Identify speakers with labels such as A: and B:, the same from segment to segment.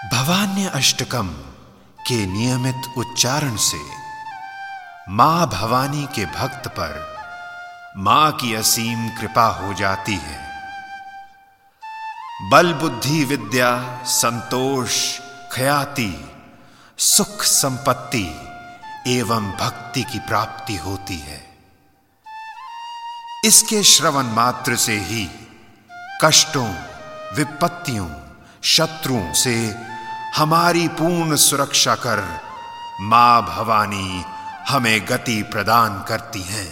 A: भवान्य अष्टकम के नियमित उच्चारण से मां भवानी के भक्त पर मां की असीम कृपा हो जाती है। बल बुद्धि विद्या संतोष ख्याति सुख संपत्ति एवं भक्ति की प्राप्ति होती है। इसके श्रवण मात्र से ही कष्टों विपत्तियों शत्रुओं से हमारी पूर्ण सुरक्षा कर मां भवानी हमें गति प्रदान करती हैं।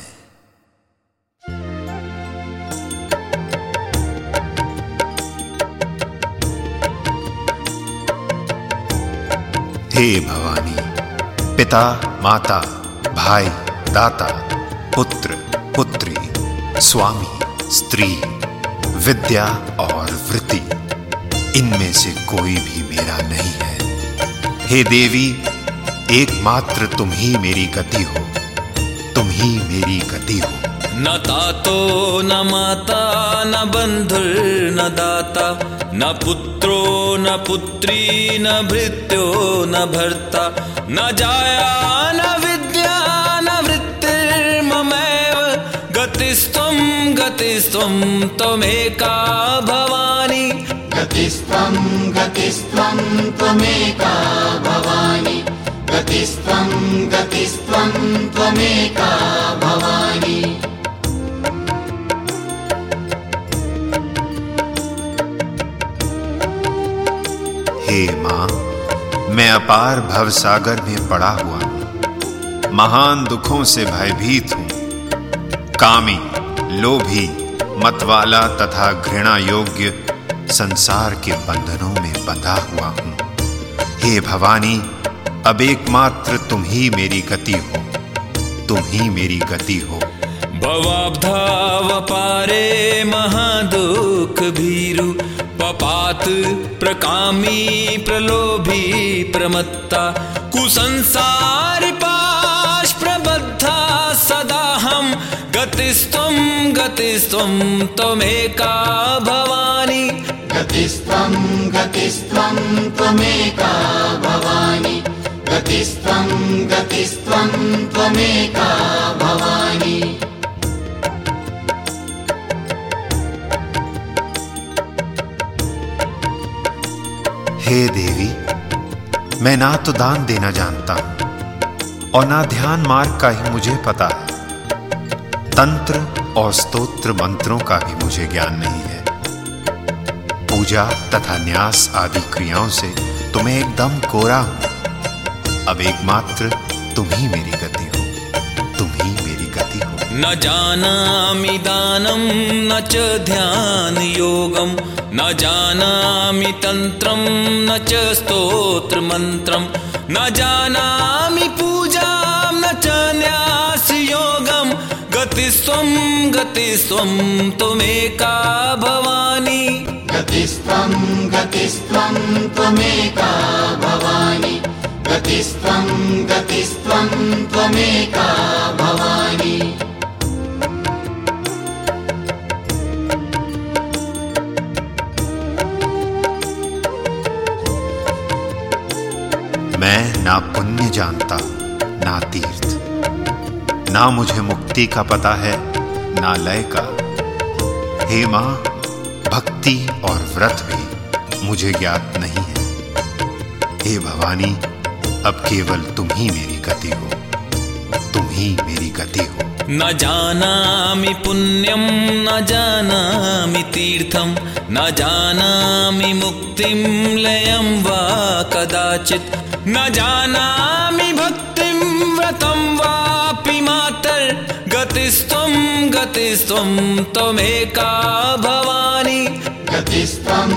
A: हे भवानी, पिता माता भाई दाता पुत्र पुत्री स्वामी स्त्री विद्या और वृत्ति इनमें से कोई भी मेरा नहीं है। हे देवी, एकमात्र तुम ही मेरी गति हो, तुम ही मेरी गति हो।
B: न तातो न माता न बंधुर न दाता न पुत्रो न पुत्री न भृत्यो न भर्ता न जाया न विद्या न वृत्तिर्ममैव गतिस्त्वं त्वमेका भवानी
C: गतिस्त्वं त्वमेका भवानी गतिस्त्वं त्वमेका भवानी।
A: हे मां, मैं अपार भवसागर में पड़ा हुआ हूं, महान दुखों से भयभीत हूं, कामी लोभी मतवाला तथा घृणा योग्य संसार के बंधनों में बंधा हुआ हूं। हे भवानी, अब एकमात्र तुम ही मेरी गति हो, तुम ही मेरी गति हो।
B: भवाब्धाव पारे महादुख भीरु पपात प्रकामी प्रलोभी प्रमत्ता कुसंसार पाश प्रबद्धा सदा हम गतिस्त्वं त्वमेका भवानी
C: गतिस्त्वं त्वमेका भवानी गतिस्त्वं त्वमेका भवानी।
A: हे देवी, मैं ना तो दान देना जानता हूं और ना ध्यान मार्ग का ही मुझे पता है। तंत्र और स्तोत्र मंत्रों का भी मुझे ज्ञान नहीं है। पूजा तथा न्यास आदि क्रियाओं से तो मैं एकदम कोरा हूं। अब एकमात्र तुम ही मेरी गति हो, तुम ही मेरी गति हो।
B: न जानामि दानं न च ध्यान योगम न जानामि तंत्रं न च स्तोत्र मंत्रं न जानामि पूजां न च न्यास योगम गतिस्त्वं त्वमेका भवानी
C: गतिस्त्वं त्वमेका भवानी गतिस्त्वं त्वमेका भवानी।
A: मैं ना पुण्य जानता ना तीर्थ, ना मुझे मुक्ति का पता है ना लय का। हे मां, भक्ति और व्रत भी मुझे ज्ञात नहीं है। हे भवानी, अब केवल तुम ही मेरी गति हो, तुम ही मेरी गति हो।
B: न जानामि पुण्यं न जानामि तीर्थं न जानामि मुक्तिं लयं वा कदाचित् न जानामि भक्तिं व्रतं वापि मातर् गतिस्त्वं त्वमेका भवानी
C: गतिस्त्वं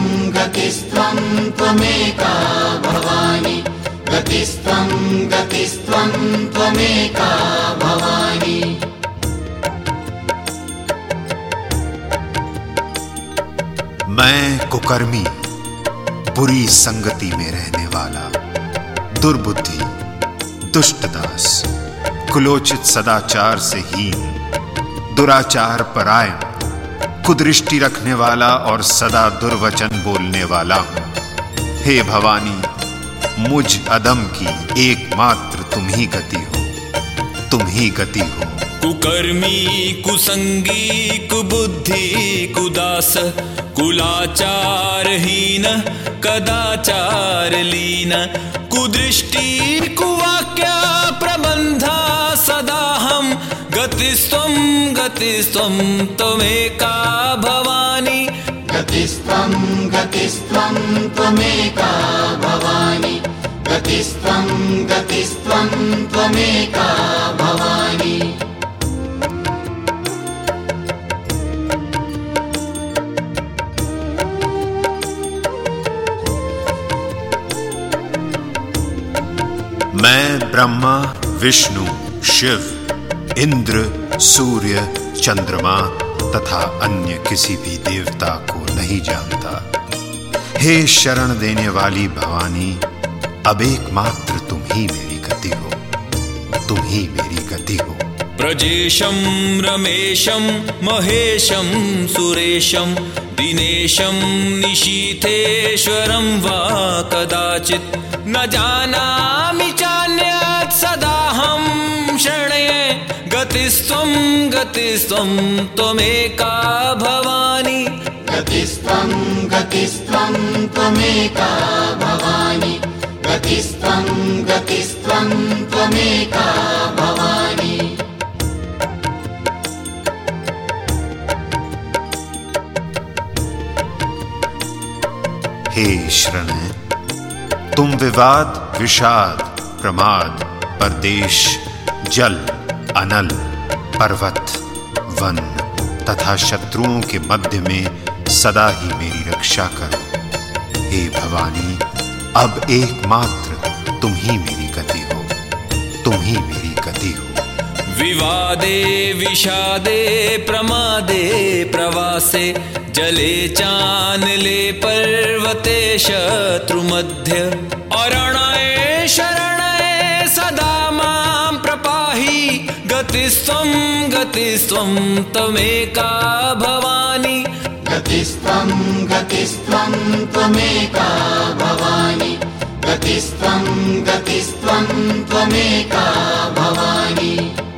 C: त्वमेका भवानी गतिस्त्वं त्वमेका भवानी।
A: मैं कुकर्मी बुरी संगति में रहने वाला दुर्बुद्धि दुष्टदास कुलोचित सदाचार से हीन दुराचार परायण कुदृष्टि रखने वाला और सदा दुर्वचन बोलने वाला हूं। हे भवानी, मुझ अदम की एकमात्र तुम ही गति हो, तुम ही गति हो।
B: कुकर्मी कुसंगी कुबुद्धि कुदास कुलाचारहीन कदाचार लीन कुदृष्टि कुवाक्य प्रबंधा सदाहं गतिस्त्वं गतिस्त्वं त्वमेका भवानी।
C: गतिस्त्वं गतिस्त्वं त्वमेका भवानी। गतिस्त्वं गतिस्त्वं त्वमेका भवानी।
A: मैं ब्रह्मा विष्णु शिव इंद्र सूर्य चंद्रमा तथा अन्य किसी भी देवता को नहीं जानता। हे शरण देने वाली भवानी, अब एकमात्र तुम ही मेरी गति हो, तुम ही मेरी गति हो।
B: प्रजेशं रमेशं महेशं सुरेशं दिनेशं निशीथेश्वरं वा कदाचित् न जानामि चान्यत् सदाहं शरण्ये गतिस्त्वं गतिस्त्वं त्वमेका भवानी।
C: गतिस्त्वं गतिस्त्वं त्वमेका भवानी। गतिस्त्वं गतिस्त्वं त्वमेका भवानी।
A: हे शरण्य, तुम विवाद विषाद प्रमाद परदेश जल अनल पर्वत वन तथा शत्रुओं के मध्य में सदा ही मेरी रक्षा करो। हे भवानी, अब एकमात्र तुम ही मेरी गति हो, तुम ही मेरी गति हो।
B: विवादे विषादे प्रमादे प्रवासे जले चानले पर्वते शत्रुमध्ये अरण्ये शरण्ये सदा मां प्रपाहि गतिस्त्वं गतिस्त्वं त्वमेका भवानी।
C: गतिस्त्वं गतिस्त्वं त्वमेका भवानी। गतिस्त्वं गतिस्त्वं त्वमेका भवानी।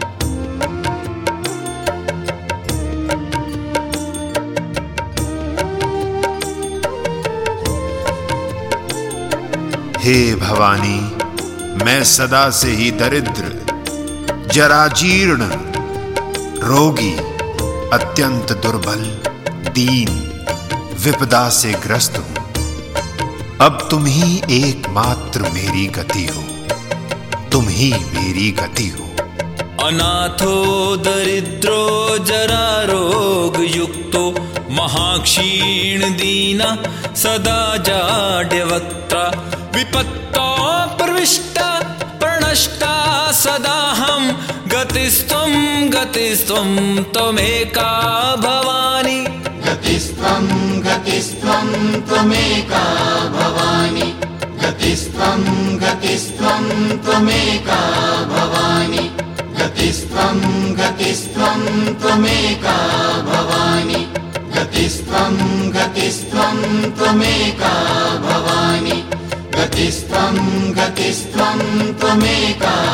A: हे भवानी, मैं सदा से ही दरिद्र जराजीर्ण रोगी अत्यंत दुर्बल दीन विपदा से ग्रस्त हूं। अब तुम ही एकमात्र मेरी गति हो, तुम ही मेरी गति हो।
B: अनाथो दरिद्रो जरारोग युक्तो महाक्षीण दीना सदा जाड्यवक्ता विपत्तो प्रविष्टा प्रणष्टा सदाहं गतिस्त्वं गतिस्त्वं त्वमेका भवानी।
C: गतिस्त्वं गतिस्त्वं त्वमेका भवानी। गतिस्त्वं गतिस्त्वं त्वमेका भवानी। गतिस्त्वं गतिस्त्वं त्वमेका भवानी। गतिस्त्वं गतिस्त्वं त्वमेका भवानी। गतिस्त्वं गतिस्त्वं त्वमेका